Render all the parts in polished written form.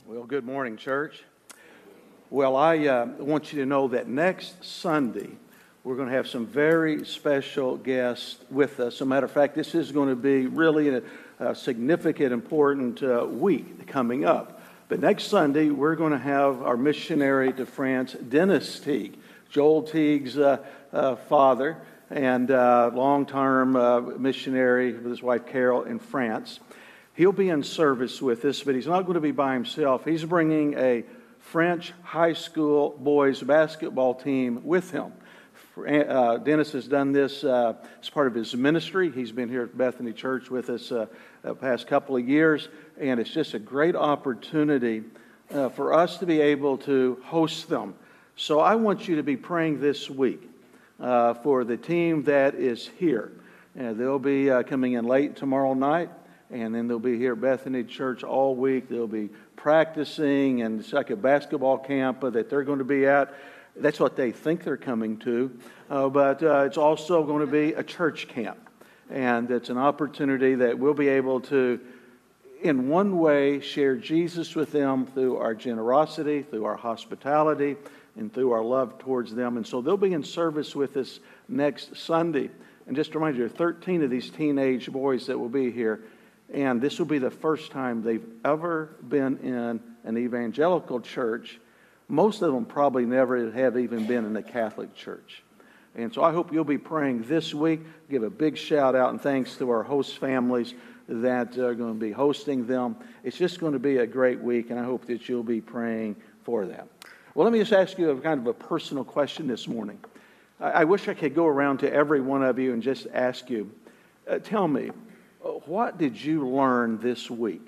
Well, good morning, church. Well, I want you to know that next Sunday, we're going to have some very special guests with us. As a matter of fact, this is going to be really a significant, important week coming up. But next Sunday, we're going to have our missionary to France, Dennis Teague, Joel Teague's father, and long-term missionary with his wife Carol in France. He'll be in service with us, but he's not going to be by himself. He's bringing a French high school boys basketball team with him. Dennis has done this as part of his ministry. He's been here at Bethany Church with us the past couple of years, and it's just a great opportunity for us to be able to host them. So I want you to be praying this week for the team that is here. They'll be coming in late tomorrow night. And then they'll be here at Bethany Church all week. They'll be practicing, and it's like a basketball camp that they're going to be at. That's what they think they're coming to. But it's also going to be a church camp. And it's an opportunity that we'll be able to, in one way, share Jesus with them through our generosity, through our hospitality, and through our love towards them. And so they'll be in service with us next Sunday. And just to remind you, there are 13 of these teenage boys that will be here. And this will be the first time they've ever been in an evangelical church. Most of them probably never have even been in a Catholic church. And so I hope you'll be praying this week. Give a big shout out and thanks to our host families that are going to be hosting them. It's just going to be a great week, and I hope that you'll be praying for that. Well, let me just ask you a kind of a personal question this morning. I wish I could go around to every one of you and just ask you, tell me, what did you learn this week?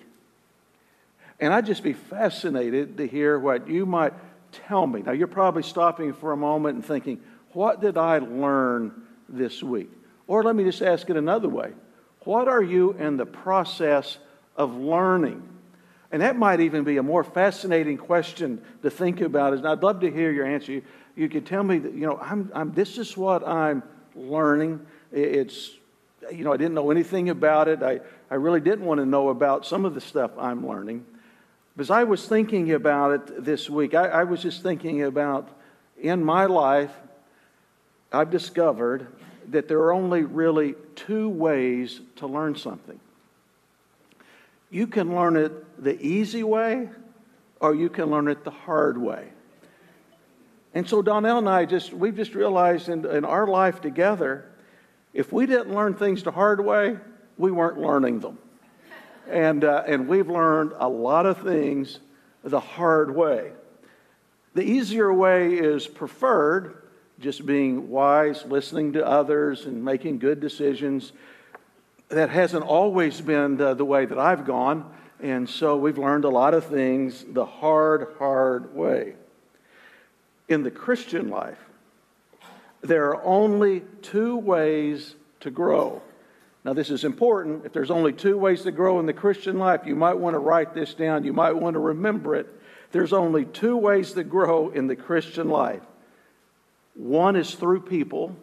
And I'd just be fascinated to hear what you might tell me. Now, you're probably stopping for a moment and thinking, what did I learn this week? Or let me just ask it another way. What are you in the process of learning? And that might even be a more fascinating question to think about. And I'd love to hear your answer. You could tell me that, this is what I'm learning. I didn't know anything about it. I really didn't want to know about some of the stuff I'm learning. But as I was thinking about it this week, I was just thinking about, in my life, I've discovered that there are only really two ways to learn something. You can learn it the easy way, or you can learn it the hard way. And so Donnell and I we've just realized in our life together, if we didn't learn things the hard way, we weren't learning them. And we've learned a lot of things the hard way. The easier way is preferred, just being wise, listening to others, and making good decisions. That hasn't always been the way that I've gone. And so we've learned a lot of things the hard way. In the Christian life, there are only two ways to grow. Now, this is important. If there's only two ways to grow in the Christian life, you might want to write this down. You might want to remember it. There's only two ways to grow in the Christian life. One is through people,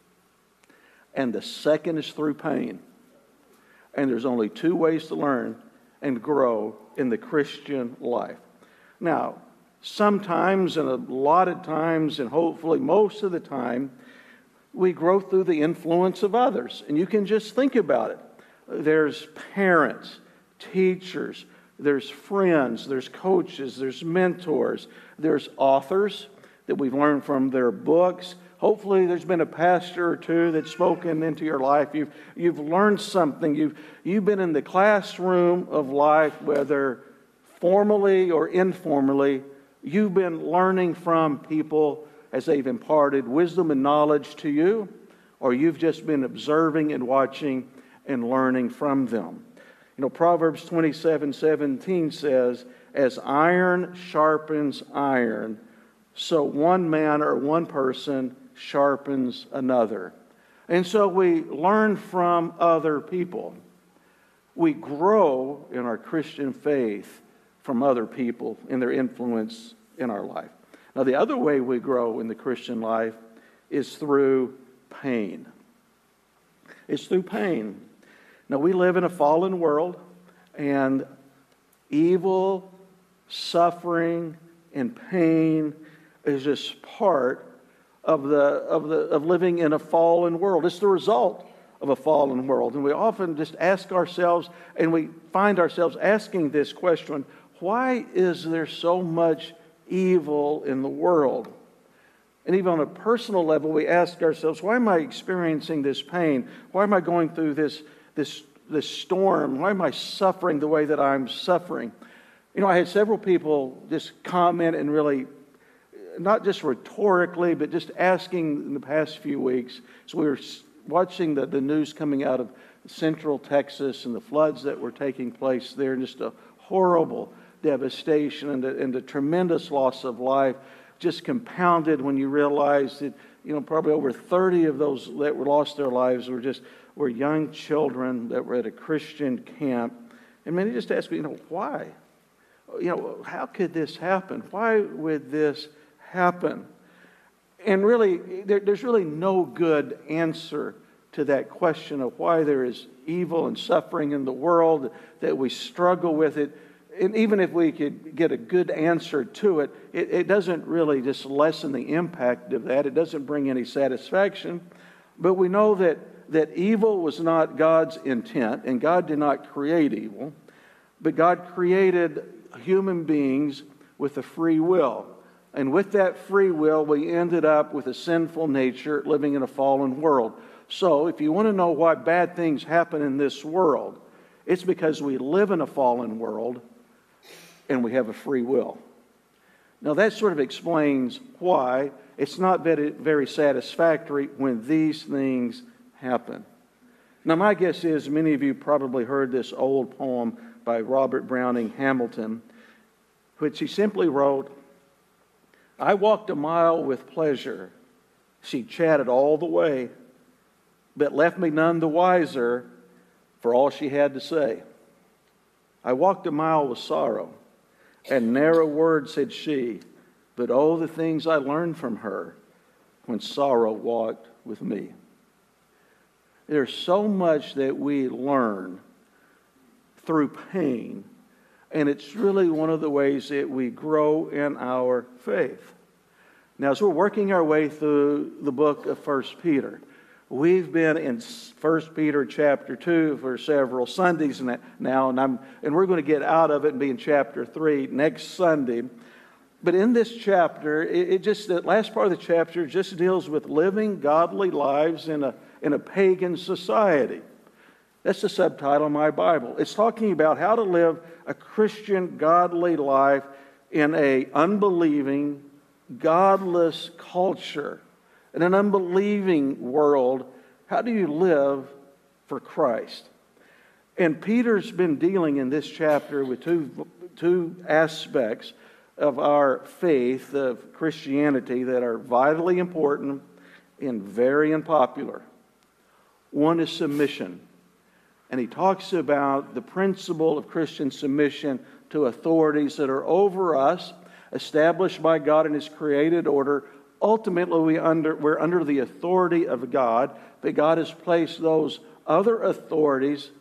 and the second is through pain. And there's only two ways to learn and grow in the Christian life. Now, sometimes and a lot of times, and hopefully most of the time, we grow through the influence of others. And you can just think about it. There's parents, teachers, there's friends, there's coaches, there's mentors, there's authors that we've learned from their books. Hopefully there's been a pastor or two that's spoken into your life. You've learned something. You've been in the classroom of life, whether formally or informally. You've been learning from people as they've imparted wisdom and knowledge to you, or you've just been observing and watching and learning from them. Proverbs 27:17 says, as iron sharpens iron, so one man or one person sharpens another. And so we learn from other people. We grow in our Christian faith from other people and their influence in our life. Now, the other way we grow in the Christian life is through pain. It's through pain. Now, we live in a fallen world, and evil suffering and pain is just part of living in a fallen world. It's the result of a fallen world. And we often just ask ourselves, and we find ourselves asking this question, why is there so much evil in the world? And even on a personal level, we ask ourselves, why am I experiencing this pain? Why am I going through this storm? Why am I suffering the way that I'm suffering? You know, I had several people just comment and really, not just rhetorically, but just asking in the past few weeks. So we were watching the news coming out of central Texas and the floods that were taking place there, and just a horrible devastation and the tremendous loss of life, just compounded when you realize that, you know, probably over 30 of those that lost their lives were young children that were at a Christian camp. And many just ask me, you know, why? You know, how could this happen? Why would this happen? And really, there's really no good answer to that question of why there is evil and suffering in the world, that we struggle with it. And even if we could get a good answer to it, it doesn't really just lessen the impact of that. It doesn't bring any satisfaction. But we know that evil was not God's intent, and God did not create evil. But God created human beings with a free will. And with that free will, we ended up with a sinful nature living in a fallen world. So if you want to know why bad things happen in this world, it's because we live in a fallen world and we have a free will. Now that sort of explains why it's not very satisfactory when these things happen. Now my guess is many of you probably heard this old poem by Robert Browning Hamilton, which he simply wrote, "I walked a mile with pleasure. She chatted all the way, but left me none the wiser for all she had to say. I walked a mile with sorrow, and ne'er a word said she, but oh, the things I learned from her when sorrow walked with me." There's so much that we learn through pain, and it's really one of the ways that we grow in our faith. Now, as we're working our way through the book of 1 Peter, we've been in 1 Peter chapter 2 for several Sundays now, and we're going to get out of it and be in chapter 3 next Sunday. But in this chapter, the last part of the chapter just deals with living godly lives in a pagan society. That's the subtitle of my Bible. It's talking about how to live a Christian, godly life in an unbelieving, godless culture, in an unbelieving world. How do you live for Christ? And Peter's been dealing in this chapter with two aspects of our faith, of Christianity, that are vitally important and very unpopular. One is submission. And he talks about the principle of Christian submission to authorities that are over us, established by God in His created order. Ultimately, we're under the authority of God, but God has placed those other authorities,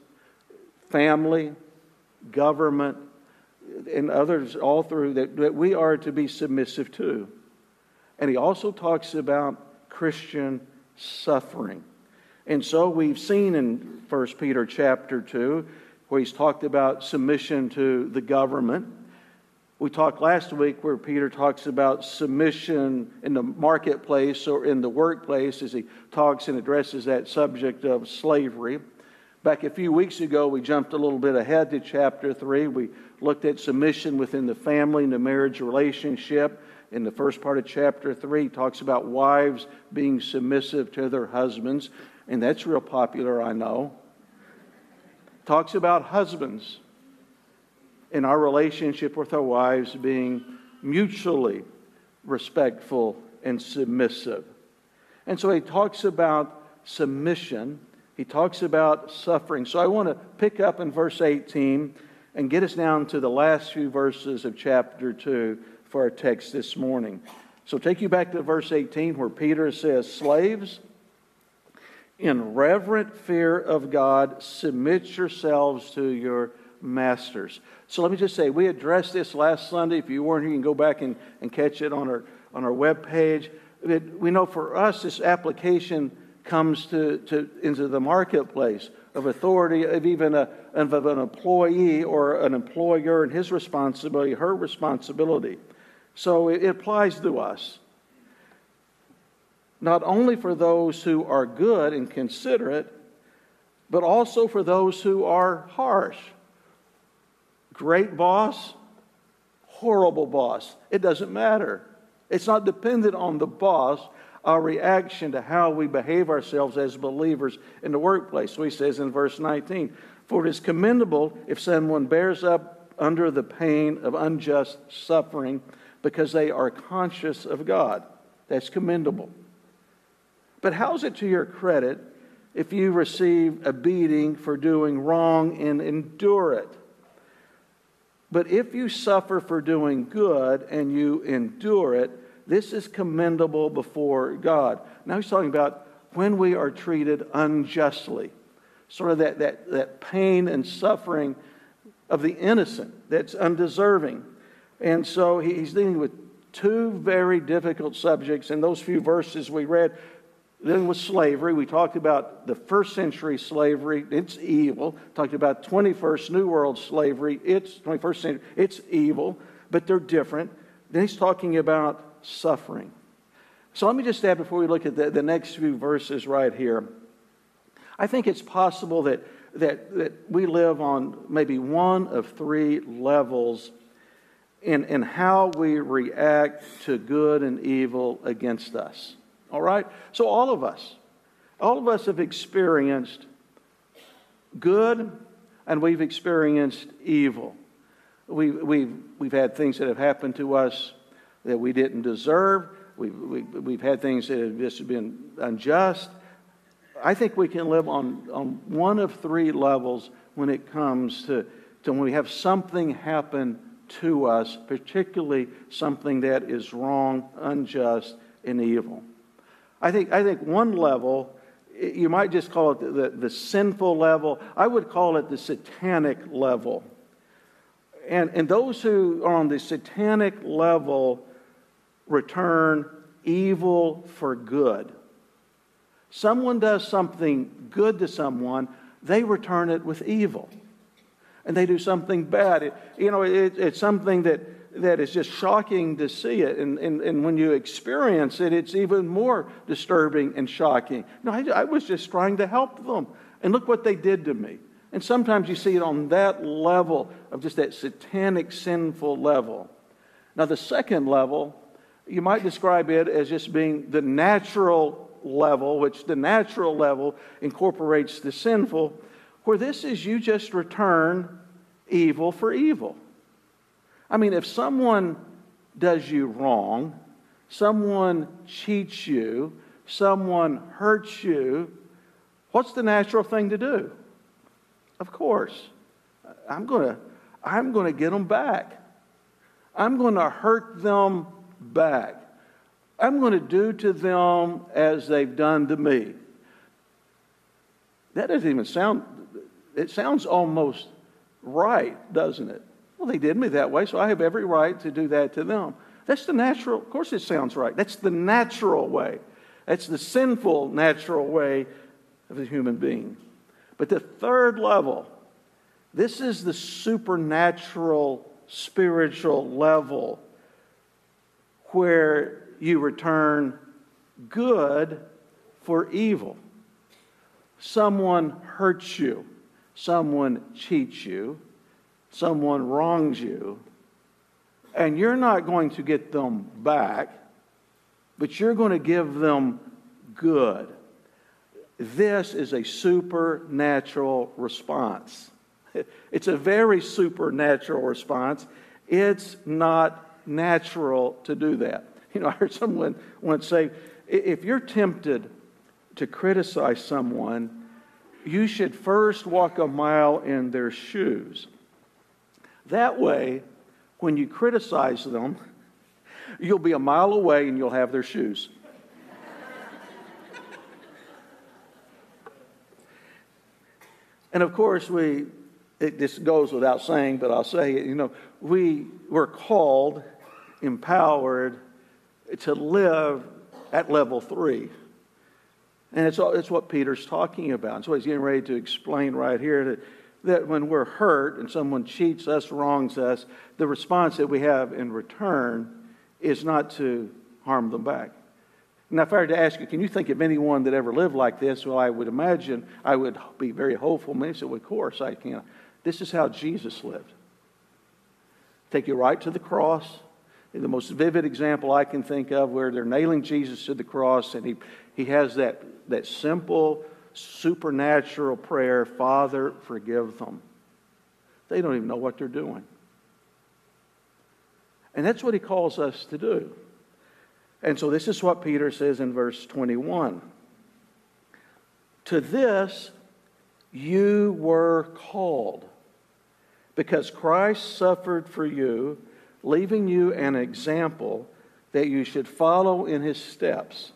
family, government, and others all through, that we are to be submissive to. And he also talks about Christian suffering. And so we've seen in 1 Peter chapter 2, where he's talked about submission to the government. We talked last week where Peter talks about submission in the marketplace or in the workplace, as he talks and addresses that subject of slavery. Back a few weeks ago, we jumped a little bit ahead to chapter 3. We looked at submission within the family and the marriage relationship. In the first part of chapter 3, he talks about wives being submissive to their husbands. And that's real popular, I know. Talks about husbands in our relationship with our wives being mutually respectful and submissive. And so he talks about submission. He talks about suffering. So I want to pick up in verse 18 and get us down to the last few verses of chapter 2 for our text this morning. So take you back to verse 18 where Peter says, "Slaves, in reverent fear of God, submit yourselves to your masters. So let me just say, we addressed this last Sunday. If you weren't here, you can go back and catch it on our webpage. We know for us, this application comes into the marketplace of authority of even of an employee or an employer and his responsibility, her responsibility. So it applies to us. Not only for those who are good and considerate, but also for those who are harsh. Great boss, horrible boss. It doesn't matter. It's not dependent on the boss, our reaction to how we behave ourselves as believers in the workplace. So he says in verse 19, "For it is commendable if someone bears up under the pain of unjust suffering because they are conscious of God." That's commendable. But how's it to your credit if you receive a beating for doing wrong and endure it? But if you suffer for doing good and you endure it, this is commendable before God. Now he's talking about when we are treated unjustly. Sort of that pain and suffering of the innocent that's undeserving. And so he's dealing with two very difficult subjects in those few verses we read. Dealing with slavery. We talked about the first century slavery. It's evil. Talked about 21st New World slavery. It's 21st century. It's evil, but they're different. Then he's talking about suffering. So let me just add before we look at the next few verses right here. I think it's possible that we live on maybe one of three levels in how we react to good and evil against us. All right? So all of us have experienced good and we've experienced evil. We've had things that have happened to us that we didn't deserve. We've had things that have just been unjust. I think we can live on one of three levels when it comes to when we have something happen to us, particularly something that is wrong, unjust, and evil. I think one level, you might just call it the sinful level. I would call it the satanic level. And those who are on the satanic level return evil for good. Someone does something good to someone, they return it with evil. And they do something bad. It's something that is just shocking to see it. And when you experience it, it's even more disturbing and shocking. No, I was just trying to help them. And look what they did to me. And sometimes you see it on that level of just that satanic, sinful level. Now, the second level, you might describe it as just being the natural level, which the natural level incorporates the sinful, where this is you just return evil for evil. I mean, if someone does you wrong, someone cheats you, someone hurts you, what's the natural thing to do? Of course, I'm going to get them back. I'm going to hurt them back. I'm going to do to them as they've done to me. That doesn't even sound, it sounds almost right, doesn't it? Well, they did me that way, so I have every right to do that to them. That's the natural, of course it sounds right. That's the natural way. That's the sinful, natural way of the human being. But the third level, this is the supernatural, spiritual level where you return good for evil. Someone hurts you. Someone cheats you. Someone wrongs you. And you're not going to get them back, but you're going to give them good. This is a supernatural response. It's a very supernatural response. It's not natural to do that. I heard someone once say, if you're tempted to criticize someone, you should first walk a mile in their shoes. That way, when you criticize them, you'll be a mile away and you'll have their shoes. And of course, we this goes without saying, but I'll say it, we were called, empowered to live at level 3. And it's what Peter's talking about. And so he's getting ready to explain right here that when we're hurt and someone cheats us, wrongs us, the response that we have in return is not to harm them back. Now, if I were to ask you, can you think of anyone that ever lived like this? Well, I would imagine I would be very hopeful. Many say, well, of course I can. This is how Jesus lived. Take you right to the cross. The most vivid example I can think of where they're nailing Jesus to the cross, and he has that simple, supernatural prayer, Father, forgive them. They don't even know what they're doing. And that's what he calls us to do. And so this is what Peter says in verse 21. To this you were called, because Christ suffered for you, leaving you an example that you should follow in his steps.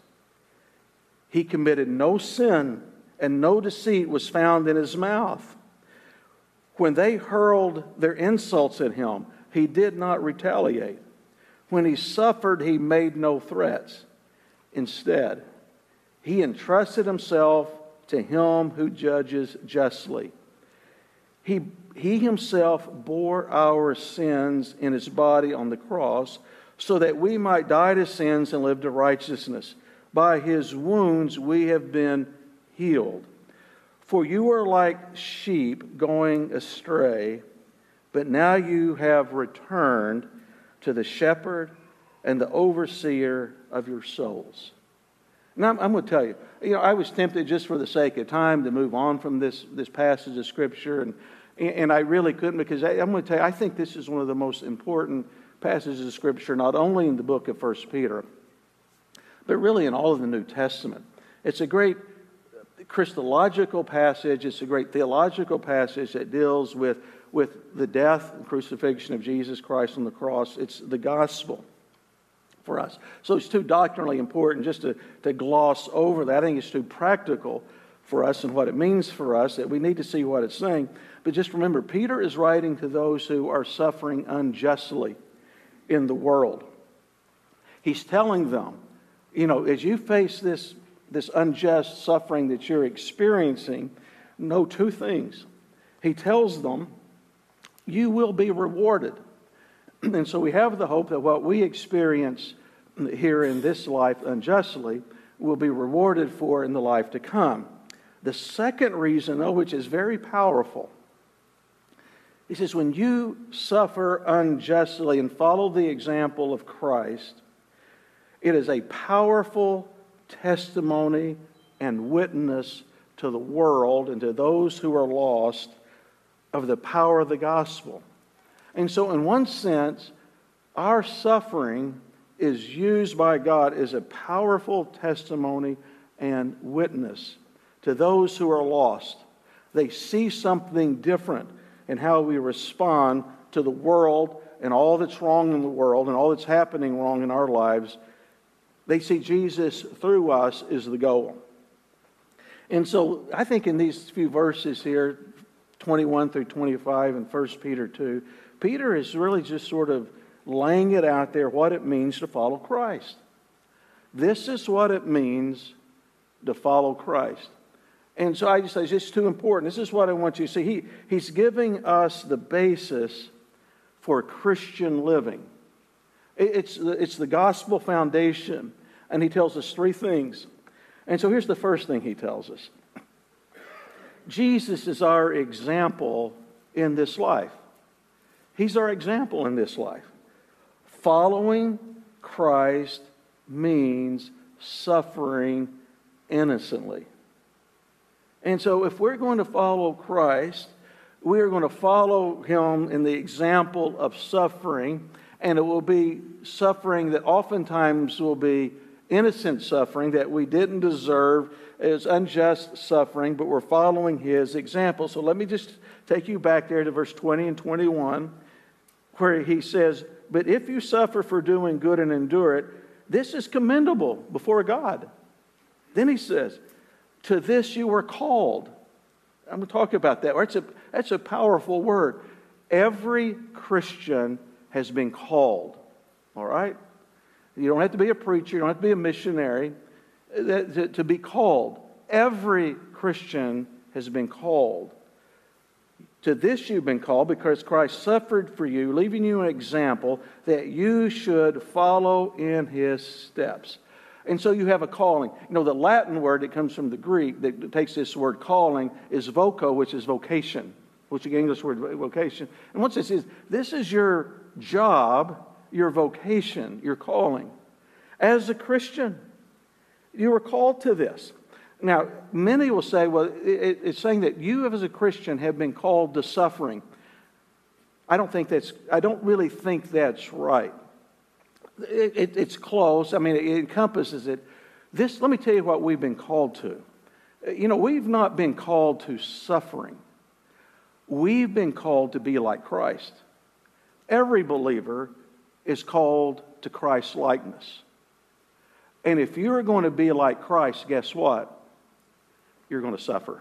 He committed no sin, and no deceit was found in his mouth. When they hurled their insults at him, he did not retaliate. When he suffered, he made no threats. Instead, he entrusted himself to him who judges justly. He himself bore our sins in his body on the cross, so that we might die to sins and live to righteousness. By his wounds we have been healed. For you were like sheep going astray, but now you have returned to the shepherd and the overseer of your souls. Now, I'm going to tell you, I was tempted just for the sake of time to move on from this passage of Scripture, and I really couldn't, because I'm going to tell you, I think this is one of the most important passages of Scripture, not only in the book of 1 Peter, but really in all of the New Testament. It's a great Christological passage. It's a great theological passage that deals with the death and crucifixion of Jesus Christ on the cross. It's the gospel for us. So it's too doctrinally important just to gloss over that. I think it's too practical for us and what it means for us that we need to see what it's saying. But just remember, Peter is writing to those who are suffering unjustly in the world. He's telling them, as you face this unjust suffering that you're experiencing, know two things. He tells them, you will be rewarded. And so we have the hope that what we experience here in this life unjustly will be rewarded for in the life to come. The second reason, though, which is very powerful, he says, when you suffer unjustly and follow the example of Christ, it is a powerful testimony and witness to the world and to those who are lost of the power of the gospel. And so in one sense, our suffering is used by God as a powerful testimony and witness to those who are lost. They see something different in how we respond to the world and all that's wrong in the world and all that's happening wrong in our lives. They see Jesus through us is the goal. And so I think in these few verses here, 21 through 25 in 1 Peter 2, Peter is really just sort of laying it out there what it means to follow Christ. This is what it means to follow Christ. And so I just say, it's just too important. This is what I want you to see. He's giving us the basis for Christian living. It's the gospel foundation. And he tells us three things. And so here's the first thing he tells us. Jesus is our example in this life. He's our example in this life. Following Christ means suffering innocently. And so if we're going to follow Christ, we are going to follow him in the example of suffering, and it will be suffering that oftentimes will be innocent suffering that we didn't deserve. It's unjust suffering, but we're following his example. So let me just take you back there to verse 20 and 21, where he says, but if you suffer for doing good and endure it, this is commendable before God. Then he says, to this you were called. I'm going to talk about that. That's a powerful word. Every Christian has been called. All right? You don't have to be a preacher. You don't have to be a missionary to be called. Every Christian has been called. To this you've been called because Christ suffered for you, leaving you an example that you should follow in His steps. And so you have a calling. You know, the Latin word that comes from the Greek that takes this word calling is voco, which is vocation, which is the English word vocation. And what this is your job, your vocation, your calling. As a Christian, you were called to this. Now, many will say, well, it's saying that you as a Christian have been called to suffering. I don't really think that's right. It's close. I mean, it encompasses it. Let me tell you what we've been called to. You know, we've not been called to suffering. We've been called to be like Christ. Every believer is called to Christ's likeness. And if you're going to be like Christ, guess what? You're going to suffer.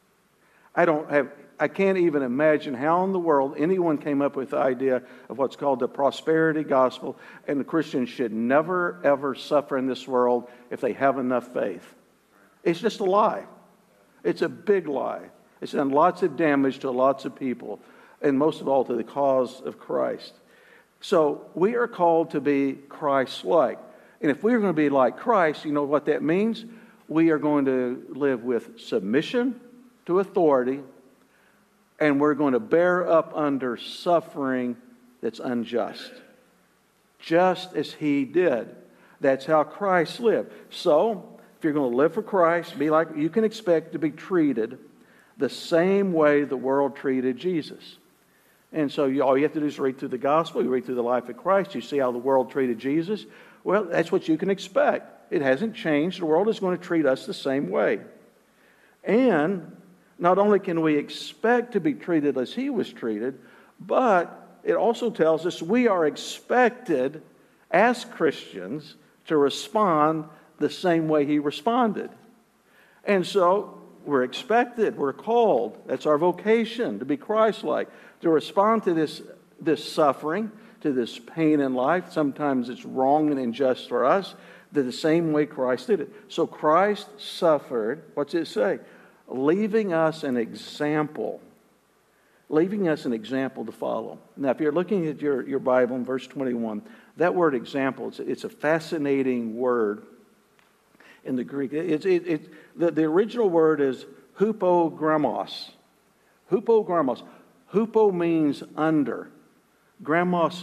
I can't even imagine how in the world anyone came up with the idea of what's called the prosperity gospel, and the Christians should never, ever suffer in this world if they have enough faith. It's just a lie. It's a big lie. It's done lots of damage to lots of people, and most of all to the cause of Christ. So we are called to be Christ-like. And if we're going to be like Christ, you know what that means? We are going to live with submission to authority, and we're going to bear up under suffering that's unjust. Just as He did. That's how Christ lived. So, if you're going to live for Christ, you can expect to be treated the same way the world treated Jesus. And so all you have to do is read through the gospel, you read through the life of Christ, you see how the world treated Jesus. Well, that's what you can expect. It hasn't changed. The world is going to treat us the same way. And not only can we expect to be treated as He was treated, but it also tells us we are expected as Christians to respond the same way He responded. And so we're expected, we're called, that's our vocation, to be Christ-like, to respond to this suffering, to this pain in life. Sometimes it's wrong and unjust for us, the same way Christ did it. So Christ suffered, what's it say? Leaving us an example. Leaving us an example to follow. Now, if you're looking at your Bible in verse 21, that word example, it's a fascinating word in the Greek. The original word is hupogrammos. Hupogrammos. Hupo means under. Grammos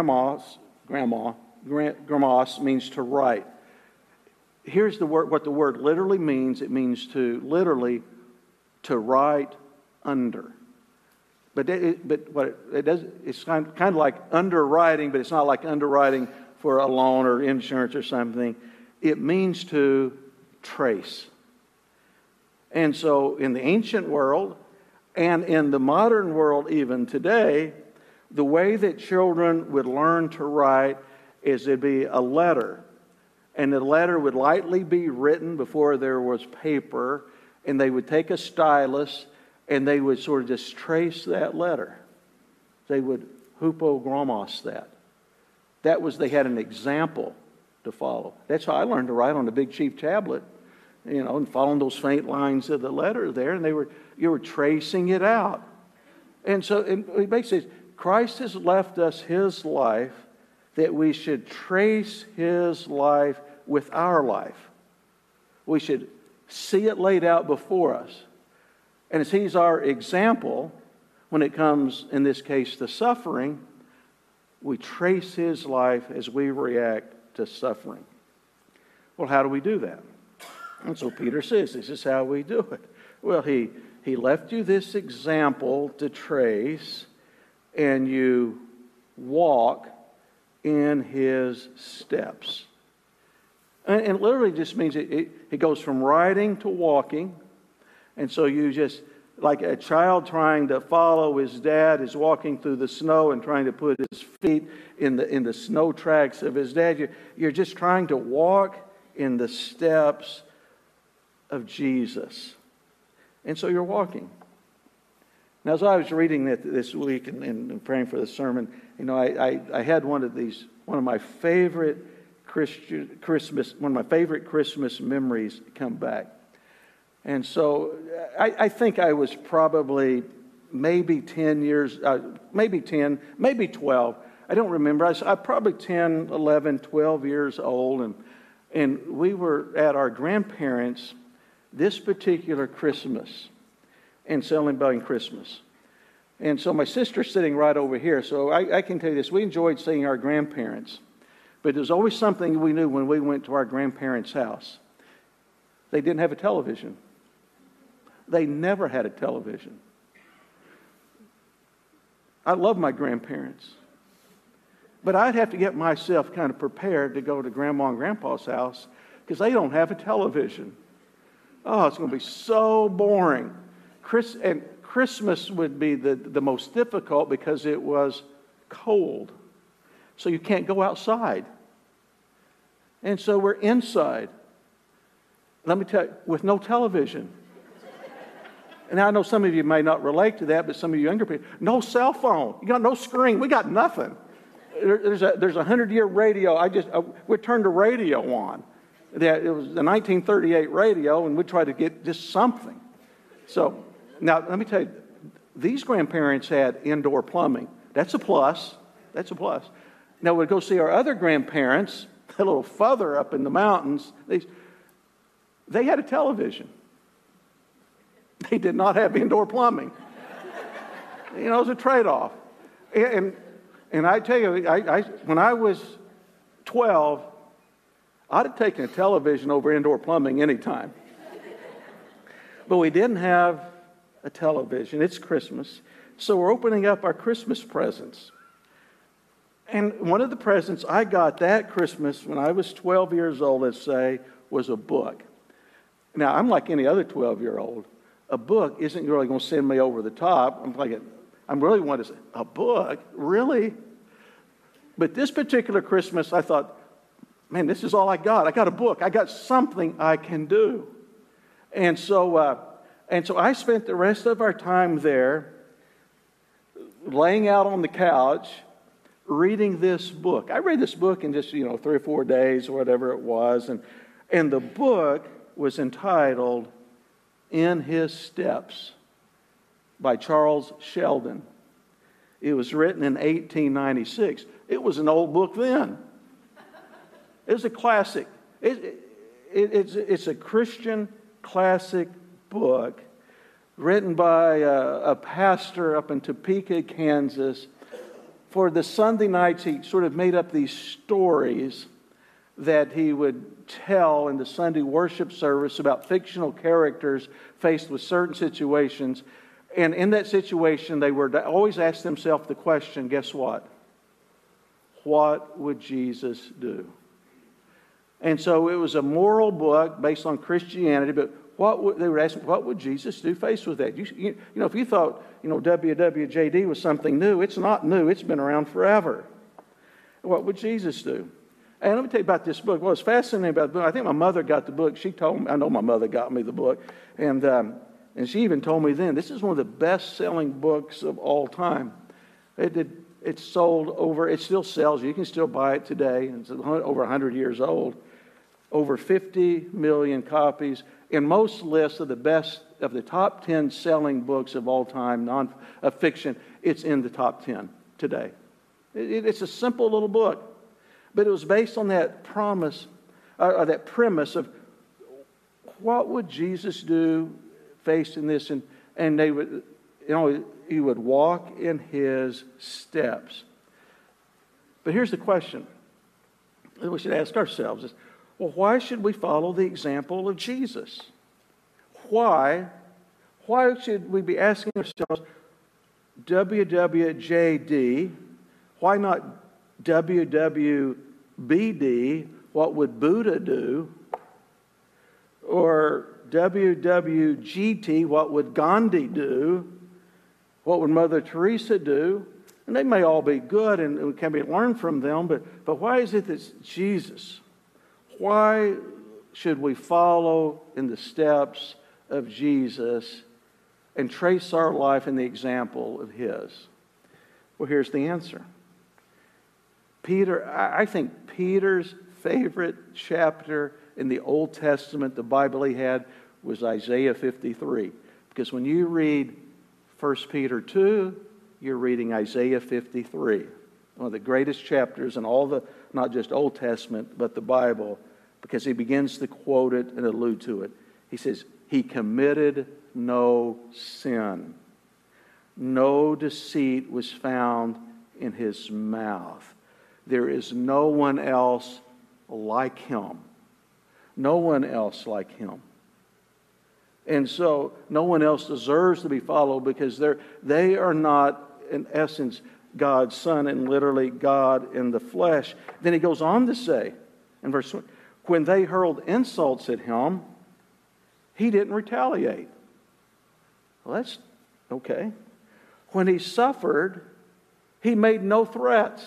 means to write. Here's the word. What the word literally means. It means to write under. But what it does, it's kind of like underwriting, but it's not like underwriting for a loan or insurance or something. It means to trace. And so in the ancient world and in the modern world even today, the way that children would learn to write is it'd be a letter. And the letter would lightly be written before there was paper, and they would take a stylus and they would sort of just trace that letter. They would hupogrammos that. They had an example to follow. That's how I learned to write on the Big Chief tablet, and following those faint lines of the letter there, and you were tracing it out. And so it basically says, Christ has left us His life that we should trace His life with our life. We should see it laid out before us. And as He's our example, when it comes, in this case, to suffering, we trace His life as we react to suffering. Well, how do we do that? And so Peter says, this is how we do it. Well, he left you this example to trace, and you walk in His steps. And it literally just means it goes from riding to walking. And so you just, like a child trying to follow his dad is walking through the snow and trying to put his feet in the snow tracks of his dad. You're just trying to walk in the steps of Jesus. And so you're walking. Now, as I was reading it this week and praying for the sermon, I had one of my favorite Christmas memories come back. And so I think I was probably maybe 10 years, maybe 10, maybe 12. I don't remember. I was probably 10, 11, 12 years old. And we were at our grandparents' this particular Christmas and celebrating Christmas. And so my sister's sitting right over here. So I can tell you this. We enjoyed seeing our grandparents. But there's always something we knew when we went to our grandparents' house. They didn't have a television. They never had a television. I love my grandparents. But I'd have to get myself kind of prepared to go to Grandma and Grandpa's house because they don't have a television. Oh, it's going to be so boring. Christmas would be the most difficult because it was cold. So you can't go outside. And so we're inside. Let me tell you, with no television. And I know some of you may not relate to that, but some of you younger people, no cell phone. You got no screen. We got nothing. There's a 100-year radio. We turned the radio on. It was a 1938 radio, and we tried to get just something. So now let me tell you, these grandparents had indoor plumbing. That's a plus. That's a plus. Now we'd go see our other grandparents, a little further up in the mountains. They had a television. They did not have indoor plumbing. It was a trade-off. And I tell you, when I was 12, I'd have taken a television over indoor plumbing anytime. But we didn't have a television. It's Christmas. So we're opening up our Christmas presents. And one of the presents I got that Christmas when I was 12 years old, let's say, was a book. Now, I'm like any other 12-year-old. A book isn't really going to send me over the top. I'm really wanting to say, a book? Really? But this particular Christmas, I thought, man, this is all I got. I got a book. I got something I can do. And so I spent the rest of our time there laying out on the couch, reading this book. I read this book in just, 3 or 4 days or whatever it was. And the book was entitled In His Steps by Charles Sheldon. It was written in 1896. It was an old book then. It was a classic. It's a Christian classic book written by a pastor up in Topeka, Kansas. For the Sunday nights, he sort of made up these stories that he would tell in the Sunday worship service about fictional characters faced with certain situations. And in that situation, they were to always ask themselves the question, guess what? What would Jesus do? And so it was a moral book based on Christianity, but they were asking, what would Jesus do faced with that? If you thought, WWJD was something new, it's not new. It's been around forever. What would Jesus do? And let me tell you about this book. What was fascinating about the book, I think my mother got the book. She told me, I know my mother got me the book. And she even told me then, this is one of the best-selling books of all time. It sold over, it still sells. You can still buy it today. It's over 100 years old. Over 50 million copies. In most lists of the top 10 selling books of all time, non-fiction, it's in the top 10 today. It's a simple little book. But it was based on that promise, that premise of what would Jesus do faced in this, and they would, he would walk in his steps. But here's the question that we should ask ourselves: is, well, why should we follow the example of Jesus? Why should we be asking ourselves, WWJD? Why not WWBD? What would Buddha do? Or WWGT? What would Gandhi do? What would Mother Teresa do? And they may all be good and can be learned from them, but why is it that Jesus? Why should we follow in the steps of Jesus and trace our life in the example of his? Well, here's the answer. I think Peter's favorite chapter in the Old Testament, the Bible he had, was Isaiah 53. Because when you read 1 Peter 2, you're reading Isaiah 53. One of the greatest chapters in all the, not just Old Testament, but the Bible, because he begins to quote it and allude to it. He says, he committed no sin. No deceit was found in his mouth. There is no one else like him. No one else like him. And so no one else deserves to be followed because they are not, in essence, God's Son and literally God in the flesh. Then he goes on to say in verse 1, when they hurled insults at him, he didn't retaliate. Well, that's okay. When he suffered, he made no threats.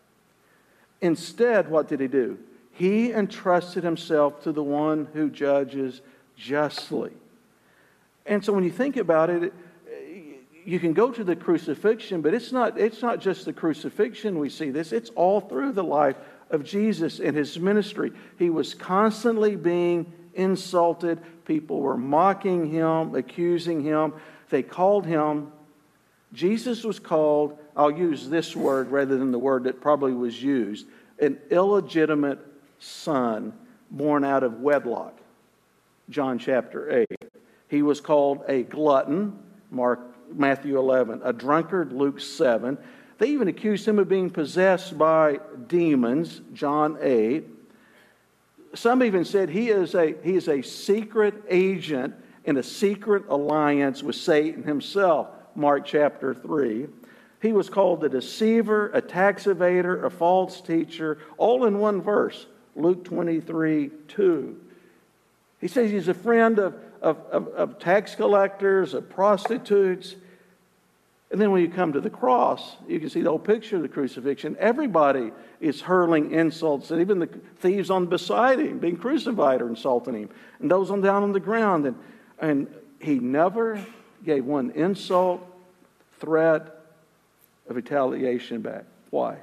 Instead, what did he do? He entrusted himself to the one who judges justly. And so when you think about it, you can go to the crucifixion, but it's not just the crucifixion we see this. It's all through the life of Jesus and his ministry. He was constantly being insulted. People were mocking him, accusing him. They called him, Jesus was called, I'll use this word rather than the word that probably was used, an illegitimate son born out of wedlock. John chapter 8. He was called a glutton, Matthew 11, a drunkard, Luke 7. They even accused him of being possessed by demons, John 8. Some even said he is a secret agent in a secret alliance with Satan himself, Mark chapter 3. He was called a deceiver, a tax evader, a false teacher, all in one verse, Luke 23:2. He says he's a friend of tax collectors, of prostitutes. And then when you come to the cross, you can see the whole picture of the crucifixion. Everybody is hurling insults, and even the thieves on beside him being crucified are insulting him, and those on down on the ground. And he never gave one insult, threat of retaliation back. Why?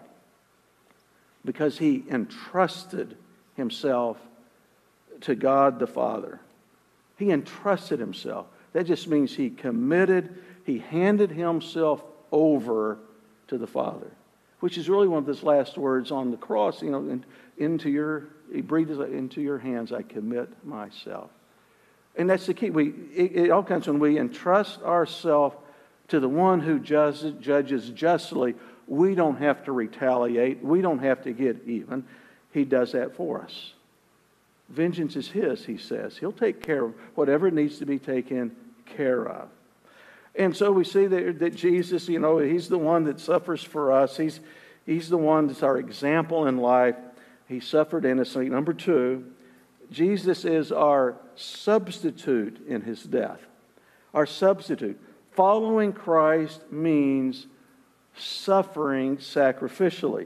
Because he entrusted himself to God the Father. He entrusted himself. That just means he committed, he handed himself over to the Father, which is really one of his last words on the cross. You know, he breathes into your hands, I commit myself. And that's the key. It all comes when we entrust ourselves to the one who judges justly. We don't have to retaliate. We don't have to get even. He does that for us. Vengeance is his, he says. He'll take care of whatever needs to be taken care of. And so we see that Jesus, he's the one that suffers for us. He's the one that's our example in life. He suffered innocently. Number two, Jesus is our substitute in his death. Our substitute. Following Christ means suffering sacrificially.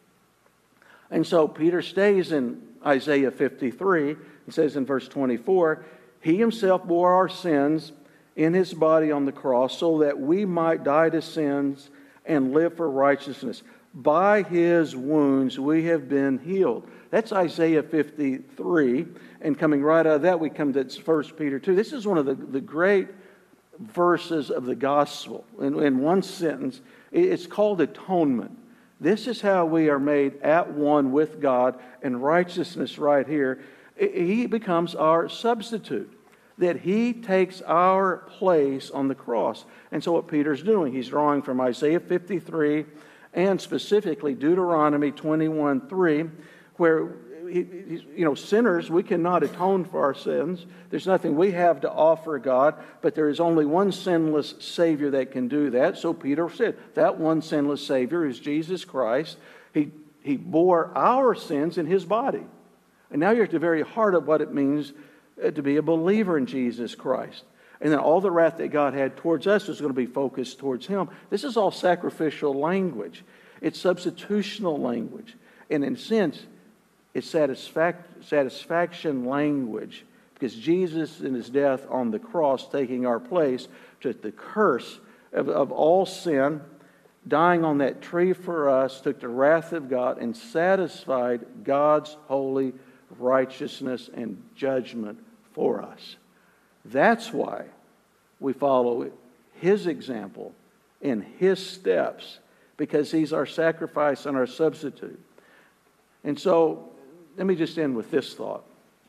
And so Peter stays in Isaiah 53. It says in verse 24, he himself bore our sins in his body on the cross so that we might die to sins and live for righteousness. By his wounds we have been healed. That's Isaiah 53. And coming right out of that, we come to 1 Peter 2. This is one of the great verses of the gospel. In one sentence, it's called atonement. This is how we are made at one with God, and righteousness right here. He becomes our substitute, that he takes our place on the cross. And so what Peter's doing, he's drawing from Isaiah 53 and specifically Deuteronomy 21:3, where sinners, we cannot atone for our sins. There's nothing we have to offer God, but there is only one sinless Savior that can do that. So Peter said, that one sinless Savior is Jesus Christ. He bore our sins in his body. And now you're at the very heart of what it means to be a believer in Jesus Christ. And then all the wrath that God had towards us is going to be focused towards him. This is all sacrificial language. It's substitutional language. And in a sense, it's satisfaction language Because Jesus in his death on the cross, taking our place, took the curse of all sin, dying on that tree for us, took the wrath of God and satisfied God's holy righteousness and judgment for us. That's why we follow his example in his steps, because he's our sacrifice and our substitute. And so, let me just end with this thought.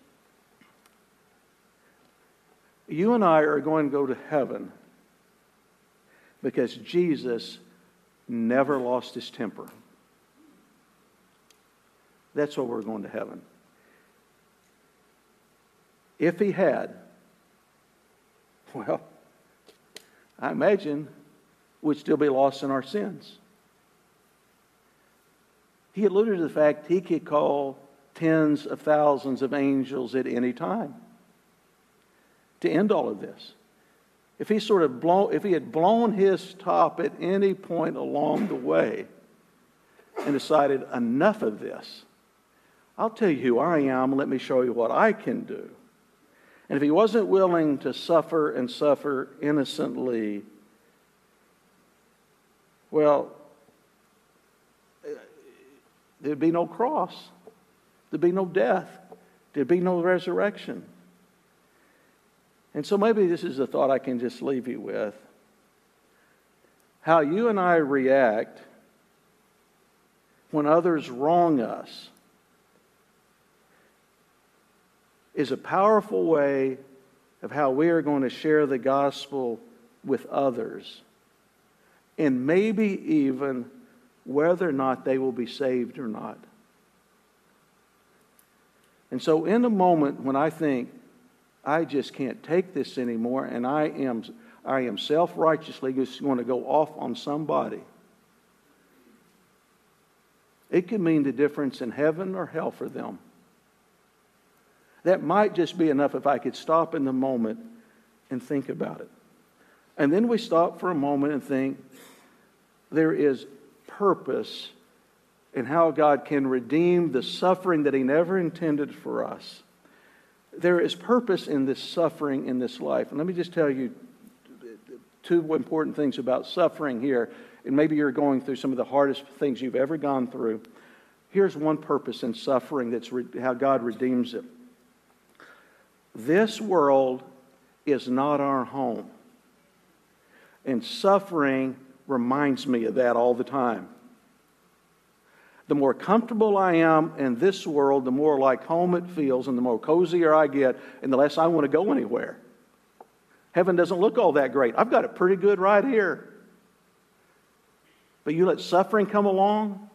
You and I are going to go to heaven because Jesus never lost his temper. That's why we're going to heaven. If he had, well, I imagine we'd still be lost in our sins. He alluded to the fact he could call tens of thousands of angels at any time to end all of this. If he had blown his top at any point along the way and decided, enough of this, I'll tell you who I am, let me show you what I can do. And if he wasn't willing to suffer and suffer innocently, well, there'd be no cross. There'd be no death. There'd be no resurrection. And so maybe this is a thought I can just leave you with. How you and I react when others wrong us is a powerful way of how we are going to share the gospel with others, and maybe even whether or not they will be saved or not. And so in a moment when I think, I just can't take this anymore, and I am self-righteously just going to go off on somebody, it could mean the difference in heaven or hell for them. That might just be enough if I could stop in the moment and think about it. And then we stop for a moment and think, there is purpose in how God can redeem the suffering that he never intended for us. There is purpose in this suffering in this life. And let me just tell you two important things about suffering here. And maybe you're going through some of the hardest things you've ever gone through. Here's one purpose in suffering, that's how God redeems it. This world is not our home. And suffering reminds me of that all the time. The more comfortable I am in this world, the more like home it feels, and the more cozier I get, and the less I want to go anywhere. Heaven doesn't look all that great. I've got it pretty good right here. But you let suffering come along,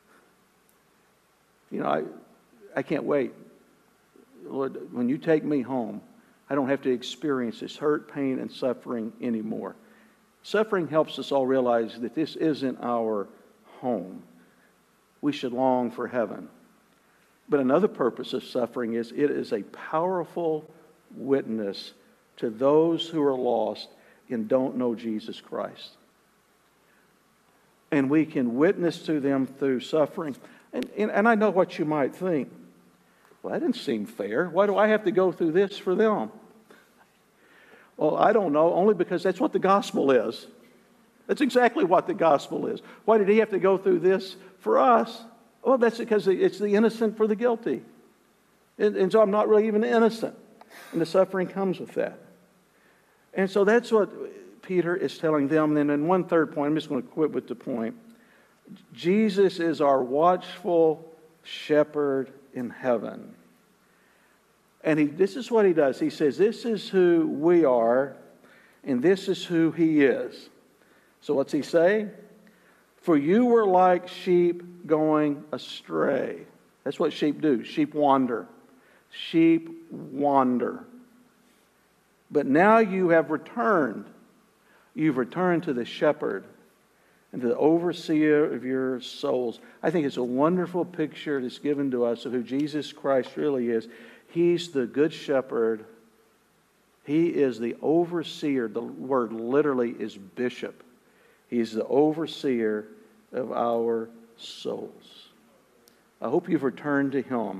I can't wait. Lord, when you take me home, I don't have to experience this hurt, pain, and suffering anymore. Suffering helps us all realize that this isn't our home. We should long for heaven. But another purpose of suffering is it is a powerful witness to those who are lost and don't know Jesus Christ. And we can witness to them through suffering. And I know what you might think. Well, that didn't seem fair. Why do I have to go through this for them? Well, I don't know, only because that's what the gospel is. That's exactly what the gospel is. Why did he have to go through this for us? Well, that's because it's the innocent for the guilty. And so I'm not really even innocent. And the suffering comes with that. And so that's what Peter is telling them. And then in one third point, I'm just going to quit with the point. Jesus is our watchful shepherd in heaven. And this is what he does. He says, this is who we are, and this is who he is. So what's he say? For you were like sheep going astray. That's what sheep do. Sheep wander. Sheep wander. But now you have returned. You've returned to the shepherd and to the overseer of your souls. I think it's a wonderful picture that's given to us of who Jesus Christ really is. He's the good shepherd. He is the overseer. The word literally is bishop. He's the overseer of our souls. I hope you've returned to him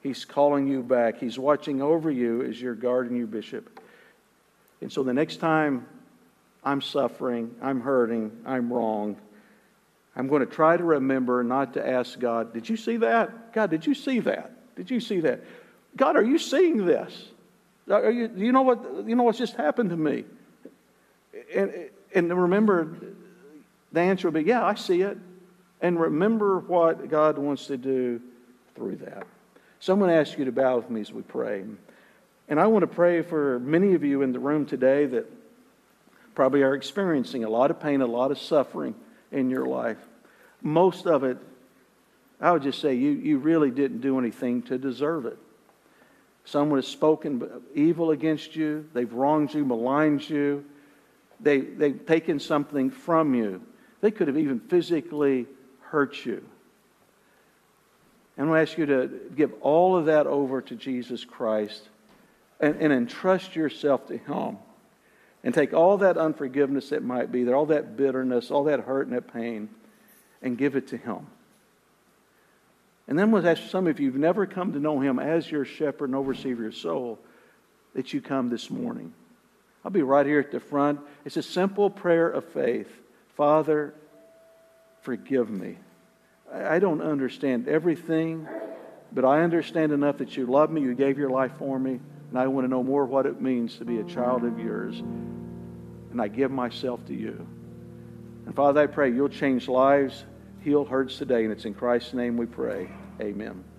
He's calling you back. He's watching over you as your guard and your bishop. And so the next time I'm suffering, I'm hurting, I'm wrong, I'm going to try to remember not to ask God, did you see that? God, did you see that? Did you see that? God, are you seeing this? Do you know what's just happened to me? And remember, the answer will be, yeah, I see it. And remember what God wants to do through that. So I'm going to ask you to bow with me as we pray. And I want to pray for many of you in the room today that probably are experiencing a lot of pain, a lot of suffering in your life. Most of it, I would just say, you really didn't do anything to deserve it. Someone has spoken evil against you. They've wronged you, maligned you. They've taken something from you. They could have even physically hurt you. And I ask you to give all of that over to Jesus Christ and entrust yourself to Him. And take all that unforgiveness that might be there, all that bitterness, all that hurt and that pain, and give it to Him. And then we'll ask some of you who've never come to know Him as your shepherd and overseer of your soul, that you come this morning. I'll be right here at the front. It's a simple prayer of faith. Father, forgive me. I don't understand everything, but I understand enough that you love me, you gave your life for me, and I want to know more what it means to be a child of yours. And I give myself to you. And Father, I pray you'll change lives, heal hurts today, and it's in Christ's name we pray. Amen.